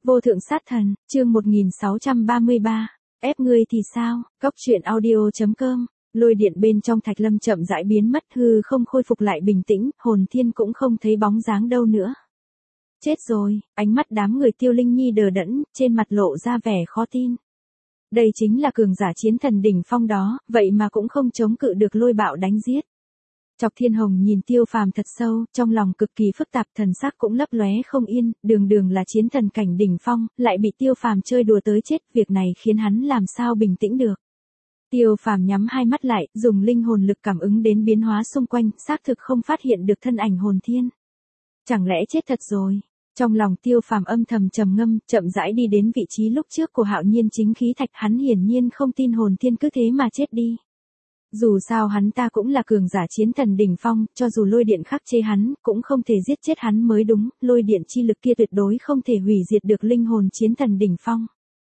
Vô thượng sát thần, chương 1633, ép ngươi thì sao, Cóc truyện audio.com, lôi điện bên trong Thạch Lâm chậm rãi biến mất, hư không khôi phục lại bình tĩnh, hồn thiên cũng không thấy bóng dáng đâu nữa. Chết rồi, ánh mắt đám người Tiêu Linh Nhi đờ đẫn, trên mặt lộ ra vẻ khó tin. Đây chính là cường giả chiến thần đỉnh phong đó, vậy mà cũng không chống cự được lôi bạo đánh giết. Chọc Thiên Hồng nhìn Tiêu Phàm thật sâu, trong lòng cực kỳ phức tạp, thần sắc cũng lấp lóe không yên, đường đường là chiến thần cảnh đỉnh phong, lại bị Tiêu Phàm chơi đùa tới chết, việc này khiến hắn làm sao bình tĩnh được. Tiêu Phàm nhắm hai mắt lại, dùng linh hồn lực cảm ứng đến biến hóa xung quanh, xác thực không phát hiện được thân ảnh hồn thiên. Chẳng lẽ chết thật rồi? Trong lòng Tiêu Phàm âm thầm trầm ngâm, chậm rãi đi đến vị trí lúc trước của Hạo Nhiên chính khí thạch, hắn hiển nhiên không tin hồn thiên cứ thế mà chết đi. Dù sao hắn ta cũng là cường giả chiến thần đỉnh phong, cho dù lôi điện khắc chế hắn, cũng không thể giết chết hắn mới đúng, lôi điện chi lực kia tuyệt đối không thể hủy diệt được linh hồn chiến thần đỉnh phong.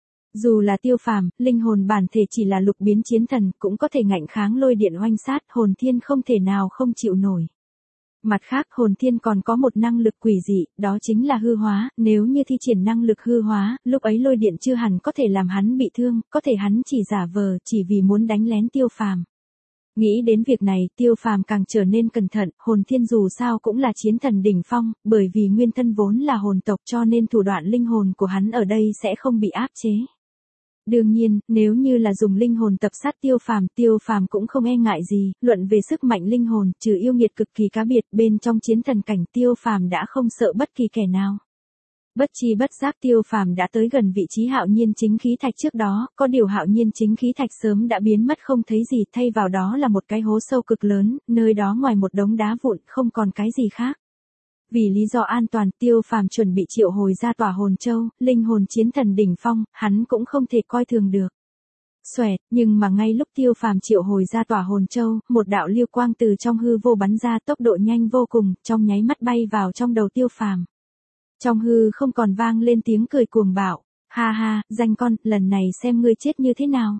Dù là Tiêu Phàm, linh hồn bản thể chỉ là lục biến chiến thần, cũng có thể ngạnh kháng lôi điện oanh sát, hồn thiên không thể nào không chịu nổi. Mặt khác, hồn thiên còn có một năng lực quỷ dị, đó chính là hư hóa, nếu như thi triển năng lực hư hóa, lúc ấy lôi điện chưa hẳn có thể làm hắn bị thương, có thể hắn chỉ giả vờ, chỉ vì muốn đánh lén Tiêu Phàm. Nghĩ đến việc này, Tiêu Phàm càng trở nên cẩn thận, hồn thiên dù sao cũng là chiến thần đỉnh phong, bởi vì nguyên thân vốn là hồn tộc cho nên thủ đoạn linh hồn của hắn ở đây sẽ không bị áp chế. Đương nhiên, nếu như là dùng linh hồn tập sát Tiêu Phàm cũng không e ngại gì, luận về sức mạnh linh hồn, trừ yêu nghiệt cực kỳ cá biệt, bên trong chiến thần cảnh Tiêu Phàm đã không sợ bất kỳ kẻ nào. Bất chi bất giác Tiêu Phàm đã tới gần vị trí Hạo Nhiên chính khí thạch trước đó, có điều Hạo Nhiên chính khí thạch sớm đã biến mất không thấy gì, thay vào đó là một cái hố sâu cực lớn, nơi đó ngoài một đống đá vụn không còn cái gì khác. Vì lý do an toàn, Tiêu Phàm chuẩn bị triệu hồi ra tỏa hồn châu, linh hồn chiến thần đỉnh phong, hắn cũng không thể coi thường được. Xoẹt, nhưng mà ngay lúc Tiêu Phàm triệu hồi ra tỏa hồn châu, một đạo lưu quang từ trong hư vô bắn ra, tốc độ nhanh vô cùng, trong nháy mắt bay vào trong đầu Tiêu Phàm. Trong hư không còn vang lên tiếng cười cuồng bạo, ha ha, danh con, lần này xem ngươi chết như thế nào.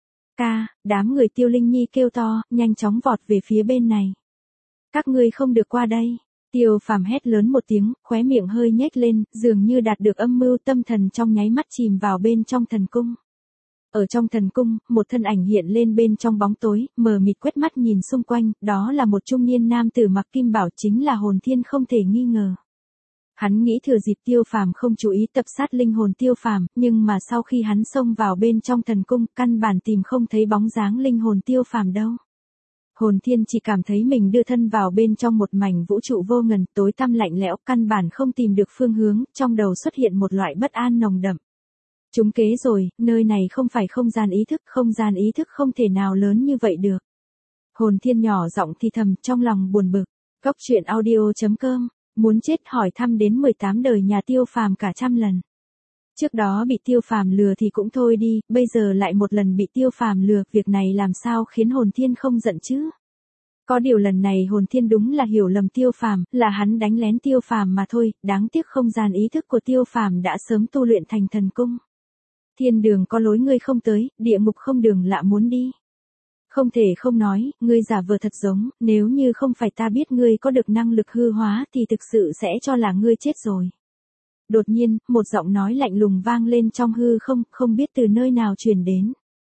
Ca, đám người Tiêu Linh Nhi kêu to, nhanh chóng vọt về phía bên này. Các ngươi không được qua đây. Tiêu Phàm hét lớn một tiếng, khóe miệng hơi nhếch lên, dường như đạt được âm mưu, tâm thần trong nháy mắt chìm vào bên trong thần cung. Ở trong thần cung, một thân ảnh hiện lên bên trong bóng tối, mờ mịt quét mắt nhìn xung quanh, đó là một trung niên nam tử mặc kim bảo, chính là hồn thiên không thể nghi ngờ. Hắn nghĩ thừa dịp Tiêu Phàm không chú ý tập sát linh hồn Tiêu Phàm, nhưng mà sau khi hắn xông vào bên trong thần cung, căn bản tìm không thấy bóng dáng linh hồn Tiêu Phàm đâu. Hồn thiên chỉ cảm thấy mình đưa thân vào bên trong một mảnh vũ trụ vô ngần, tối tăm lạnh lẽo, căn bản không tìm được phương hướng, trong đầu xuất hiện một loại bất an nồng đậm. Trúng kế rồi, nơi này không phải không gian ý thức không thể nào lớn như vậy được. Hồn thiên nhỏ giọng thì thầm, trong lòng buồn bực. Cóc truyện audio.com, muốn chết hỏi thăm đến 18 đời nhà Tiêu Phàm cả trăm lần. Trước đó bị Tiêu Phàm lừa thì cũng thôi đi, bây giờ lại một lần bị Tiêu Phàm lừa, việc này làm sao khiến hồn thiên không giận chứ? Có điều lần này hồn thiên đúng là hiểu lầm Tiêu Phàm, là hắn đánh lén Tiêu Phàm mà thôi, đáng tiếc không gian ý thức của Tiêu Phàm đã sớm tu luyện thành thần cung. Thiên đường có lối ngươi không tới, địa ngục không đường lạ muốn đi. Không thể không nói, ngươi giả vờ thật giống, nếu như không phải ta biết ngươi có được năng lực hư hóa thì thực sự sẽ cho là ngươi chết rồi. Đột nhiên, một giọng nói lạnh lùng vang lên trong hư không, không biết từ nơi nào truyền đến.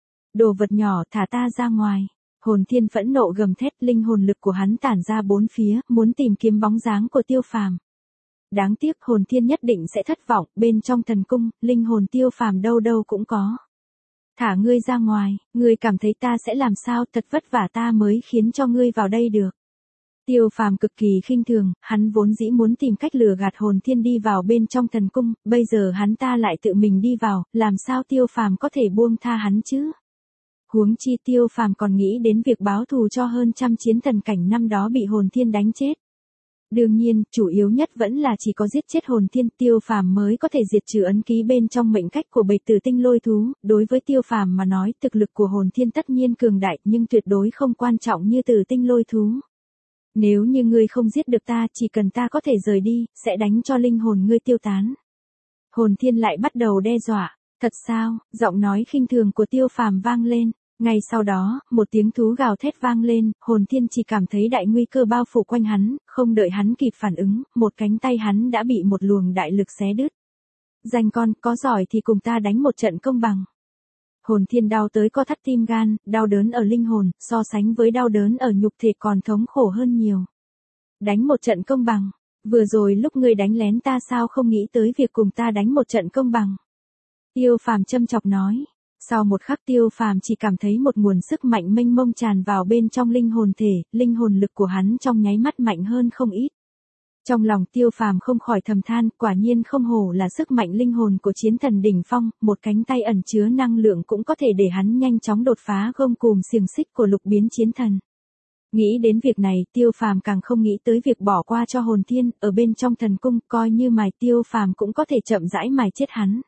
Đồ vật nhỏ, thả ta ra ngoài. Hồn thiên phẫn nộ gầm thét, linh hồn lực của hắn tản ra bốn phía, muốn tìm kiếm bóng dáng của Tiêu Phàm. Đáng tiếc hồn thiên nhất định sẽ thất vọng, bên trong thần cung, linh hồn Tiêu Phàm đâu đâu cũng có. Thả ngươi ra ngoài, ngươi cảm thấy ta sẽ làm sao, thật vất vả ta mới khiến cho ngươi vào đây được. Tiêu Phàm cực kỳ khinh thường, hắn vốn dĩ muốn tìm cách lừa gạt hồn thiên đi vào bên trong thần cung, bây giờ hắn ta lại tự mình đi vào, làm sao Tiêu Phàm có thể buông tha hắn chứ? Huống chi Tiêu Phàm còn nghĩ đến việc báo thù cho hơn trăm chiến thần cảnh năm đó bị hồn thiên đánh chết. Đương nhiên, chủ yếu nhất vẫn là chỉ có giết chết hồn thiên, Tiêu Phàm mới có thể diệt trừ ấn ký bên trong mệnh cách của bầy tử tinh lôi thú, đối với Tiêu Phàm mà nói, thực lực của hồn thiên tất nhiên cường đại, nhưng tuyệt đối không quan trọng như tử tinh lôi thú. Nếu như ngươi không giết được ta, chỉ cần ta có thể rời đi, sẽ đánh cho linh hồn ngươi tiêu tán. Hồn thiên lại bắt đầu đe dọa, thật sao, giọng nói khinh thường của Tiêu Phàm vang lên. Ngay sau đó, một tiếng thú gào thét vang lên, hồn thiên chỉ cảm thấy đại nguy cơ bao phủ quanh hắn, không đợi hắn kịp phản ứng, một cánh tay hắn đã bị một luồng đại lực xé đứt. Danh con, có giỏi thì cùng ta đánh một trận công bằng. Hồn Thiên đau tới co thắt tim gan, đau đớn ở linh hồn, so sánh với đau đớn ở nhục thể còn thống khổ hơn nhiều. Đánh một trận công bằng. Vừa rồi lúc ngươi đánh lén ta sao không nghĩ tới việc cùng ta đánh một trận công bằng. Tiêu Phàm châm chọc nói. Sau một khắc Tiêu Phàm chỉ cảm thấy một nguồn sức mạnh mênh mông tràn vào bên trong linh hồn thể, linh hồn lực của hắn trong nháy mắt mạnh hơn không ít. Trong lòng Tiêu Phàm không khỏi thầm than, quả nhiên không hổ là sức mạnh linh hồn của chiến thần đỉnh phong, một cánh tay ẩn chứa năng lượng cũng có thể để hắn nhanh chóng đột phá gông cùm xiềng xích của lục biến chiến thần. Nghĩ đến việc này, Tiêu Phàm càng không nghĩ tới việc bỏ qua cho Hồn Thiên, ở bên trong thần cung, coi như mài Tiêu Phàm cũng có thể chậm rãi mài chết hắn.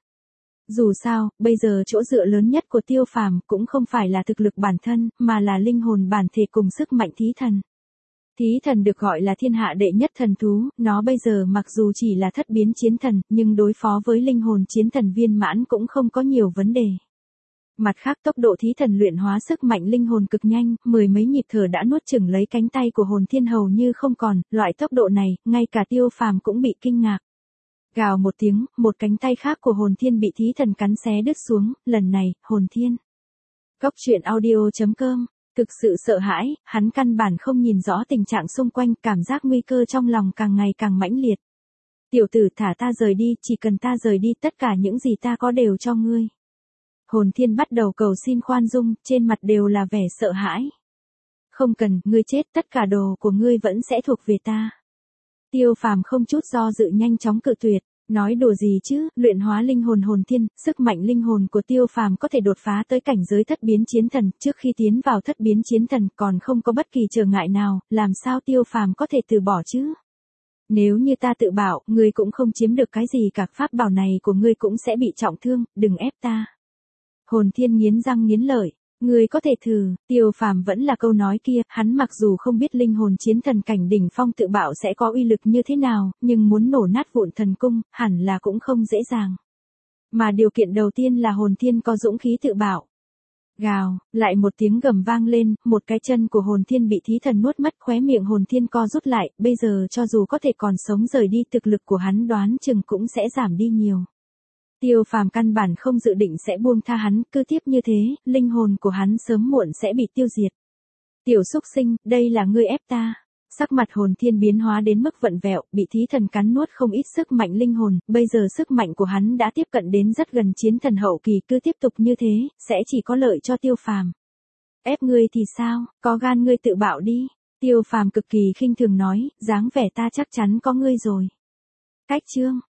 Dù sao, bây giờ chỗ dựa lớn nhất của Tiêu Phàm cũng không phải là thực lực bản thân, mà là linh hồn bản thể cùng sức mạnh thí thần. Thí thần được gọi là thiên hạ đệ nhất thần thú, nó bây giờ mặc dù chỉ là thất biến chiến thần, nhưng đối phó với linh hồn chiến thần viên mãn cũng không có nhiều vấn đề. Mặt khác tốc độ thí thần luyện hóa sức mạnh linh hồn cực nhanh, mười mấy nhịp thở đã nuốt chửng lấy cánh tay của Hồn Thiên hầu như không còn, loại tốc độ này, ngay cả Tiêu Phàm cũng bị kinh ngạc. Gào một tiếng, một cánh tay khác của Hồn Thiên bị thí thần cắn xé đứt xuống, lần này, Hồn Thiên. Góc truyện audio.com, thực sự sợ hãi, hắn căn bản không nhìn rõ tình trạng xung quanh, cảm giác nguy cơ trong lòng càng ngày càng mãnh liệt. Tiểu tử thả ta rời đi, chỉ cần ta rời đi tất cả những gì ta có đều cho ngươi. Hồn Thiên bắt đầu cầu xin khoan dung, trên mặt đều là vẻ sợ hãi. Không cần, ngươi chết, tất cả đồ của ngươi vẫn sẽ thuộc về ta. Tiêu Phàm không chút do dự nhanh chóng cự tuyệt, nói đùa gì chứ, luyện hóa linh hồn Hồn Thiên, sức mạnh linh hồn của Tiêu Phàm có thể đột phá tới cảnh giới thất biến chiến thần, trước khi tiến vào thất biến chiến thần còn không có bất kỳ trở ngại nào, làm sao Tiêu Phàm có thể từ bỏ chứ? Nếu như ta tự bảo, ngươi cũng không chiếm được cái gì cả, pháp bảo này của ngươi cũng sẽ bị trọng thương, đừng ép ta. Hồn Thiên nghiến răng nghiến lợi. Ngươi có thể thử, Tiêu Phàm vẫn là câu nói kia, hắn mặc dù không biết linh hồn chiến thần cảnh đỉnh phong tự bạo sẽ có uy lực như thế nào, nhưng muốn nổ nát vụn thần cung, hẳn là cũng không dễ dàng. Mà điều kiện đầu tiên là Hồn Thiên có dũng khí tự bạo. Gào, lại một tiếng gầm vang lên, một cái chân của Hồn Thiên bị thí thần nuốt mất, khóe miệng Hồn Thiên co rút lại, bây giờ cho dù có thể còn sống rời đi, thực lực của hắn đoán chừng cũng sẽ giảm đi nhiều. Tiêu Phàm căn bản không dự định sẽ buông tha hắn, cứ tiếp như thế, linh hồn của hắn sớm muộn sẽ bị tiêu diệt. Tiểu xúc sinh, đây là ngươi ép ta. Sắc mặt Hồn Thiên biến hóa đến mức vặn vẹo, bị thí thần cắn nuốt không ít sức mạnh linh hồn, bây giờ sức mạnh của hắn đã tiếp cận đến rất gần chiến thần hậu kỳ, cứ tiếp tục như thế, sẽ chỉ có lợi cho Tiêu Phàm. Ép ngươi thì sao, có gan ngươi tự bạo đi. Tiêu Phàm cực kỳ khinh thường nói, dáng vẻ ta chắc chắn có ngươi rồi. Cách chương.